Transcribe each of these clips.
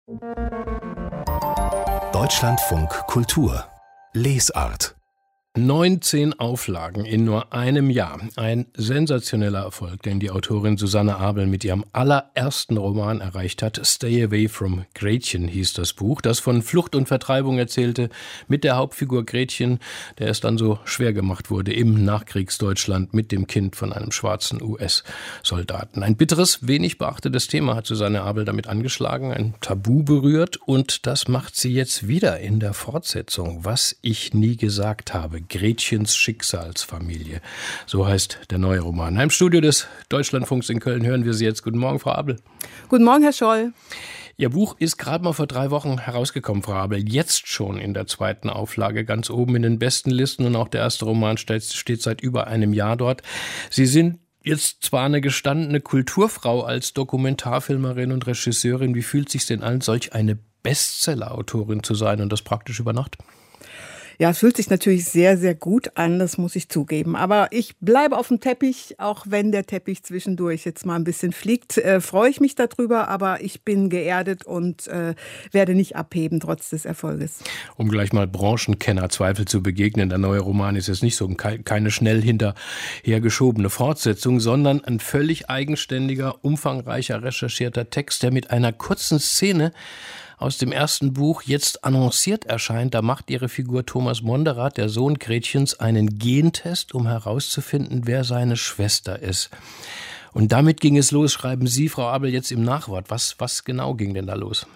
Deutschlandfunk Kultur Lesart 19 Auflagen in nur einem Jahr. Ein sensationeller Erfolg, den die Autorin Susanne Abel mit ihrem allerersten Roman erreicht hat. Stay Away from Gretchen hieß das Buch, das von Flucht und Vertreibung erzählte, mit der Hauptfigur Gretchen, der es dann so schwer gemacht wurde im Nachkriegsdeutschland mit dem Kind von einem schwarzen US-Soldaten. Ein bitteres, wenig beachtetes Thema hat Susanne Abel damit angeschlagen, ein Tabu berührt, und das macht sie jetzt wieder in der Fortsetzung. Was ich nie gesagt habe. Gretchens Schicksalsfamilie. So heißt der neue Roman. Im Studio des Deutschlandfunks in Köln hören wir Sie jetzt. Guten Morgen, Frau Abel. Guten Morgen, Herr Scholl. Ihr Buch ist gerade mal vor 3 Wochen herausgekommen, Frau Abel. Jetzt schon in der 2. Auflage, ganz oben in den besten Listen. Und auch der erste Roman steht seit über einem Jahr dort. Sie sind jetzt zwar eine gestandene Kulturfrau als Dokumentarfilmerin und Regisseurin. Wie fühlt es sich denn an, solch eine Bestseller-Autorin zu sein und das praktisch über Nacht? Ja, es fühlt sich natürlich sehr, sehr gut an, das muss ich zugeben. Aber ich bleibe auf dem Teppich, auch wenn der Teppich zwischendurch jetzt mal ein bisschen fliegt. Freue ich mich darüber, aber ich bin geerdet und werde nicht abheben, trotz des Erfolges. Um gleich mal Branchenkenner-Zweifel zu begegnen, der neue Roman ist jetzt nicht so keine schnell hinterhergeschobene Fortsetzung, sondern ein völlig eigenständiger, umfangreicher, recherchierter Text, der mit einer kurzen Szene aus dem ersten Buch jetzt annonciert erscheint. Da macht ihre Figur Thomas Monderath, der Sohn Gretchens, einen Gentest, um herauszufinden, wer seine Schwester ist. Und damit ging es los, schreiben Sie, Frau Abel, jetzt im Nachwort. Was genau ging denn da los?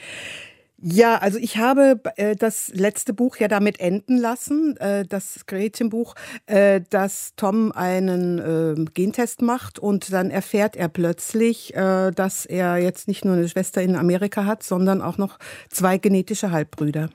Ja, also ich habe das letzte Buch ja damit enden lassen, das Gretchenbuch, dass Tom einen Gentest macht, und dann erfährt er plötzlich, dass er jetzt nicht nur eine Schwester in Amerika hat, sondern auch noch 2 genetische Halbbrüder.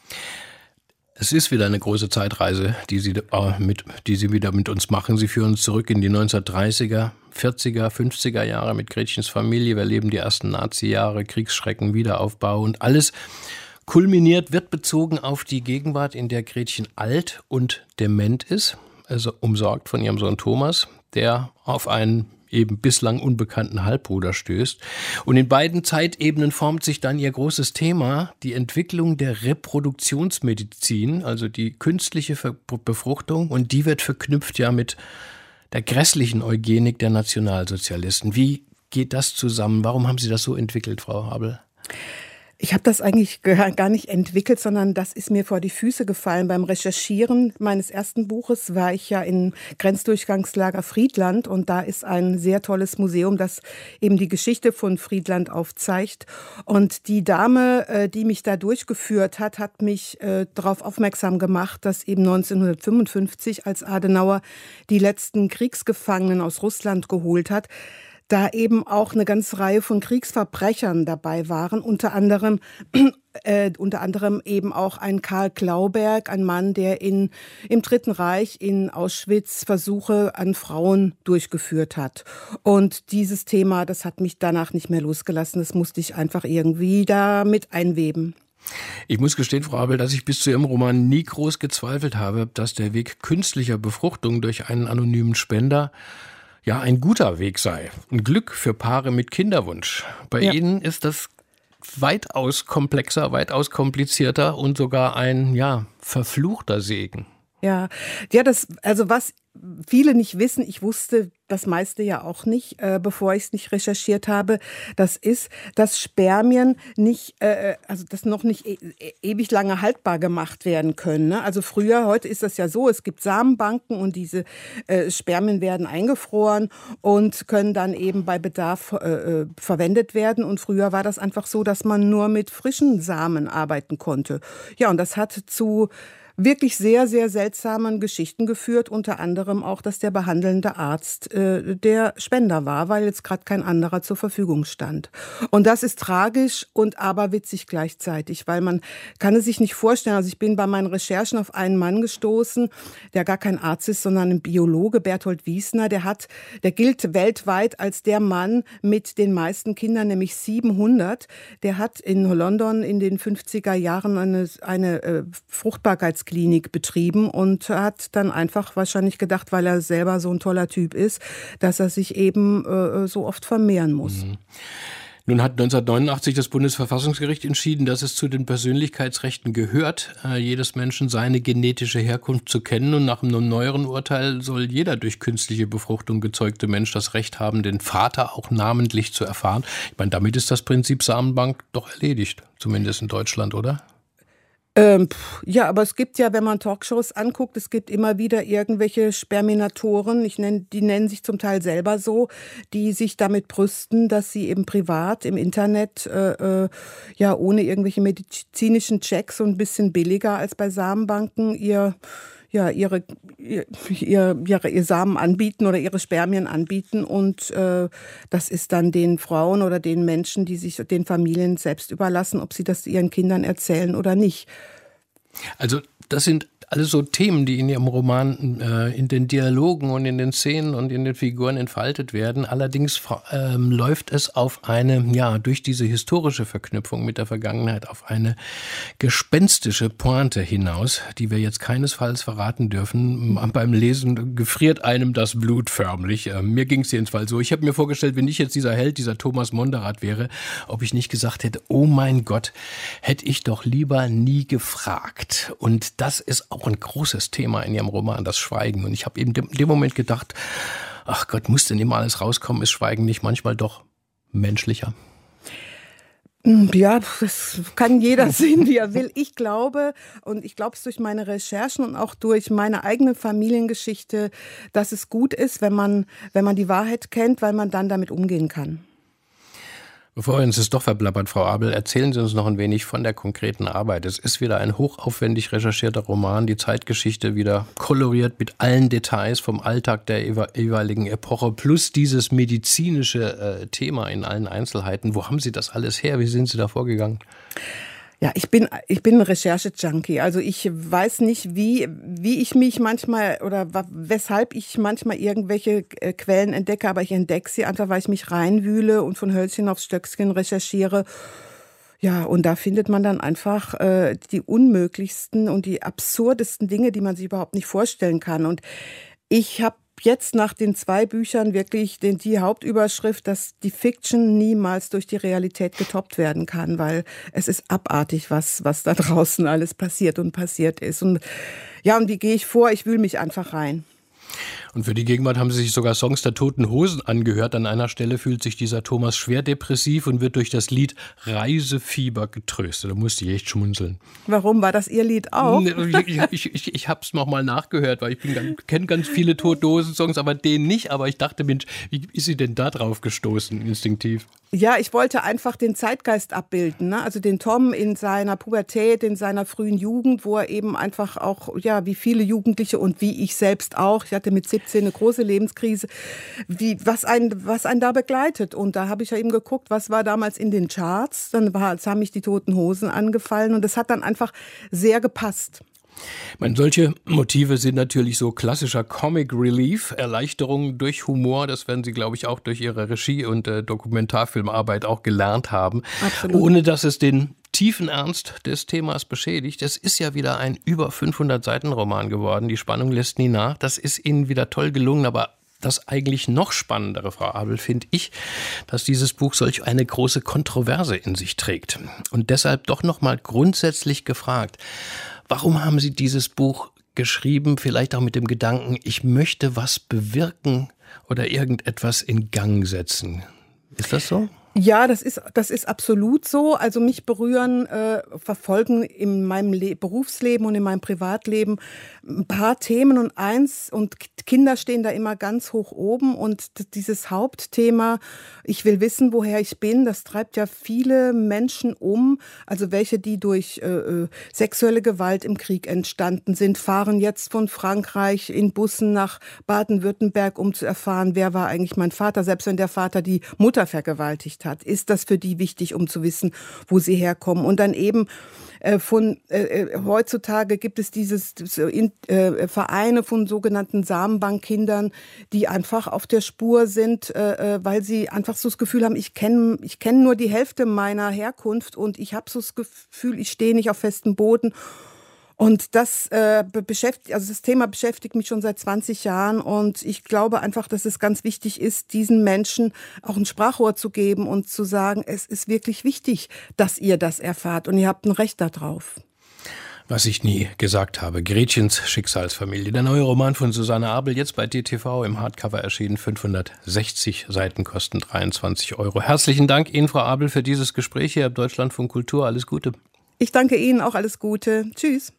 Es ist wieder eine große Zeitreise, die Sie wieder mit uns machen. Sie führen uns zurück in die 1930er, 40er, 50er Jahre mit Gretchens Familie. Wir erleben die ersten Nazi-Jahre, Kriegsschrecken, Wiederaufbau, und alles kulminiert, wird bezogen auf die Gegenwart, in der Gretchen alt und dement ist, also umsorgt von ihrem Sohn Thomas, der auf einen eben bislang unbekannten Halbbruder stößt. Und in beiden Zeitebenen formt sich dann ihr großes Thema, die Entwicklung der Reproduktionsmedizin, also die künstliche Befruchtung, und die wird verknüpft ja mit der grässlichen Eugenik der Nationalsozialisten. Wie geht das zusammen? Warum haben Sie das so entwickelt, Frau Abel? Ich habe das eigentlich gar nicht entwickelt, sondern das ist mir vor die Füße gefallen. Beim Recherchieren meines ersten Buches war ich ja im Grenzdurchgangslager Friedland, und da ist ein sehr tolles Museum, das eben die Geschichte von Friedland aufzeigt. Und die Dame, die mich da durchgeführt hat, hat mich darauf aufmerksam gemacht, dass eben 1955, als Adenauer die letzten Kriegsgefangenen aus Russland geholt hat, da eben auch eine ganze Reihe von Kriegsverbrechern dabei waren, unter anderem eben auch ein Karl Klauberg, ein Mann, der im Dritten Reich in Auschwitz Versuche an Frauen durchgeführt hat. Und dieses Thema, das hat mich danach nicht mehr losgelassen. Das musste ich einfach irgendwie da mit einweben. Ich muss gestehen, Frau Abel, dass ich bis zu Ihrem Roman nie groß gezweifelt habe, dass der Weg künstlicher Befruchtung durch einen anonymen Spender ja ein guter Weg sei. Ein Glück für Paare mit Kinderwunsch. Bei Ihnen ist das weitaus komplexer, weitaus komplizierter und sogar ein verfluchter Segen. Ja, was viele nicht wissen, ich wusste das meiste ja auch nicht, bevor ich es nicht recherchiert habe, das ist, dass Spermien das noch nicht ewig lange haltbar gemacht werden können. Ne? Also heute ist das ja so, es gibt Samenbanken, und diese Spermien werden eingefroren und können dann eben bei Bedarf verwendet werden. Und früher war das einfach so, dass man nur mit frischen Samen arbeiten konnte. Ja, und das hat zu wirklich sehr, sehr seltsamen Geschichten geführt, unter anderem auch, dass der behandelnde Arzt der Spender war, weil jetzt gerade kein anderer zur Verfügung stand. Und das ist tragisch und aberwitzig gleichzeitig, weil man kann es sich nicht vorstellen. Also ich bin bei meinen Recherchen auf einen Mann gestoßen, der gar kein Arzt ist, sondern ein Biologe, Berthold Wiesner, der gilt weltweit als der Mann mit den meisten Kindern, nämlich 700. Der hat in London in den 50er Jahren eine Fruchtbarkeitsklinik betrieben und hat dann einfach wahrscheinlich gedacht, weil er selber so ein toller Typ ist, dass er sich eben so oft vermehren muss. Nun hat 1989 das Bundesverfassungsgericht entschieden, dass es zu den Persönlichkeitsrechten gehört, jedes Menschen seine genetische Herkunft zu kennen. Und nach einem neueren Urteil soll jeder durch künstliche Befruchtung gezeugte Mensch das Recht haben, den Vater auch namentlich zu erfahren. Ich meine, damit ist das Prinzip Samenbank doch erledigt, zumindest in Deutschland, oder? Ja, aber es gibt ja, wenn man Talkshows anguckt, es gibt immer wieder irgendwelche Sperminatoren, die nennen sich zum Teil selber so, die sich damit brüsten, dass sie eben privat im Internet, ja, ohne irgendwelche medizinischen Checks und ein bisschen billiger als bei Samenbanken ihr Samen anbieten oder ihre Spermien anbieten und das ist dann den Frauen oder den Menschen, die sich den Familien selbst überlassen, ob sie das ihren Kindern erzählen oder nicht. Also das sind alles so Themen, die in Ihrem Roman in den Dialogen und in den Szenen und in den Figuren entfaltet werden. Allerdings läuft es auf eine, ja, durch diese historische Verknüpfung mit der Vergangenheit auf eine gespenstische Pointe hinaus, die wir jetzt keinesfalls verraten dürfen. Beim Lesen gefriert einem das Blut förmlich. Mir ging es jedenfalls so. Ich habe mir vorgestellt, wenn ich jetzt dieser Held, dieser Thomas Monderath wäre, ob ich nicht gesagt hätte, oh mein Gott, hätte ich doch lieber nie gefragt. Und das ist auch ein großes Thema in Ihrem Roman, das Schweigen. Und ich habe eben in dem Moment gedacht, ach Gott, muss denn immer alles rauskommen? Ist Schweigen nicht manchmal doch menschlicher? Ja, das kann jeder sehen, wie er will. Ich glaube, und ich glaube es durch meine Recherchen und auch durch meine eigene Familiengeschichte, dass es gut ist, wenn man die Wahrheit kennt, weil man dann damit umgehen kann. Bevor uns es doch verplappert, Frau Abel, erzählen Sie uns noch ein wenig von der konkreten Arbeit. Es ist wieder ein hochaufwendig recherchierter Roman, die Zeitgeschichte wieder koloriert mit allen Details vom Alltag der jeweiligen Epoche, plus dieses medizinische Thema in allen Einzelheiten. Wo haben Sie das alles her? Wie sind Sie da vorgegangen? Ja, ich bin ein Recherche-Junkie. Also ich weiß nicht, wie ich mich manchmal oder weshalb ich manchmal irgendwelche Quellen entdecke, aber ich entdecke sie einfach, weil ich mich reinwühle und von Hölzchen aufs Stöckchen recherchiere. Ja, und da findet man dann einfach die unmöglichsten und die absurdesten Dinge, die man sich überhaupt nicht vorstellen kann. Und ich habe jetzt nach den 2 Büchern wirklich die Hauptüberschrift, dass die Fiction niemals durch die Realität getoppt werden kann, weil es ist abartig, was da draußen alles passiert und passiert ist. Und ja, und wie gehe ich vor? Ich wühle mich einfach rein. Und für die Gegenwart haben Sie sich sogar Songs der Toten Hosen angehört. An einer Stelle fühlt sich dieser Thomas schwer depressiv und wird durch das Lied Reisefieber getröstet. Da musste ich echt schmunzeln. Warum? War das Ihr Lied auch? Ich habe es nochmal nachgehört, weil ich kenne ganz viele Toten Hosen-Songs, aber den nicht. Aber ich dachte, Mensch, wie ist sie denn da drauf gestoßen, instinktiv? Ja, ich wollte einfach den Zeitgeist abbilden, ne? Also den Tom in seiner Pubertät, in seiner frühen Jugend, wo er eben einfach auch, ja, wie viele Jugendliche und wie ich selbst auch, ich hatte mit 17 eine große Lebenskrise, was einen da begleitet. Und da habe ich ja eben geguckt, was war damals in den Charts, haben mich die Toten Hosen angefallen und das hat dann einfach sehr gepasst. Solche Motive sind natürlich so klassischer Comic Relief, Erleichterung durch Humor. Das werden Sie, glaube ich, auch durch Ihre Regie- und Dokumentarfilmarbeit auch gelernt haben. Absolut. Ohne dass es den tiefen Ernst des Themas beschädigt. Es ist ja wieder ein über 500-Seiten-Roman geworden. Die Spannung lässt nie nach. Das ist Ihnen wieder toll gelungen, aber das eigentlich noch spannendere, Frau Abel, finde ich, dass dieses Buch solch eine große Kontroverse in sich trägt. Und deshalb doch noch mal grundsätzlich gefragt, warum haben Sie dieses Buch geschrieben, vielleicht auch mit dem Gedanken, ich möchte was bewirken oder irgendetwas in Gang setzen? Ist das so? Ja, das ist absolut so. Also mich verfolgen in meinem Berufsleben und in meinem Privatleben ein paar Themen und Kinder stehen da immer ganz hoch oben und dieses Hauptthema, ich will wissen, woher ich bin, das treibt ja viele Menschen um. Also welche, die durch sexuelle Gewalt im Krieg entstanden sind, fahren jetzt von Frankreich in Bussen nach Baden-Württemberg, um zu erfahren, wer war eigentlich mein Vater, selbst wenn der Vater die Mutter vergewaltigt hat. Ist das für die wichtig, um zu wissen, wo sie herkommen? Und dann eben heutzutage gibt es Vereine von sogenannten Samenbankkindern, die einfach auf der Spur sind, weil sie einfach so das Gefühl haben, ich kenn nur die Hälfte meiner Herkunft und ich habe so das Gefühl, ich stehe nicht auf festem Boden. Und das das Thema beschäftigt mich schon seit 20 Jahren und ich glaube einfach, dass es ganz wichtig ist, diesen Menschen auch ein Sprachrohr zu geben und zu sagen, es ist wirklich wichtig, dass ihr das erfahrt und ihr habt ein Recht darauf. Was ich nie gesagt habe. Gretchens Schicksalsfamilie. Der neue Roman von Susanne Abel, jetzt bei DTV im Hardcover erschienen. 560 Seiten, kosten 23 €. Herzlichen Dank Ihnen, Frau Abel, für dieses Gespräch hier im Deutschlandfunk Kultur. Alles Gute. Ich danke Ihnen, auch alles Gute. Tschüss.